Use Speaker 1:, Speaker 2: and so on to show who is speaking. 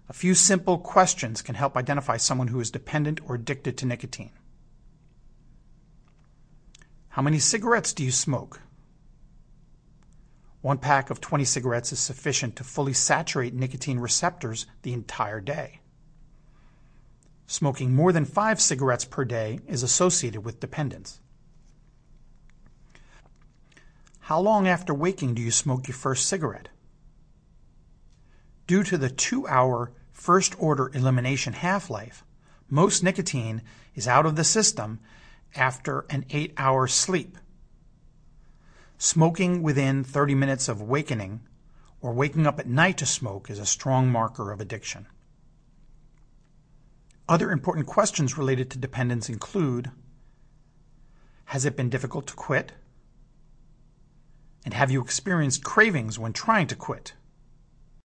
Speaker 1: A few simple questions can help identify someone who is dependent or addicted to nicotine. How many cigarettes do you smoke? One pack of 20 cigarettes is sufficient to fully saturate nicotine receptors the entire day. Smoking more than 5 cigarettes per day is associated with dependence. How long after waking do you smoke your first cigarette? Due to the 2-hour first-order elimination half-life, most nicotine is out of the system after an 8-hour sleep. Smoking within 30 minutes of awakening or waking up at night to smoke is a strong marker of addiction. Other important questions related to dependence include: has it been difficult to quit? And have you experienced cravings when trying to quit?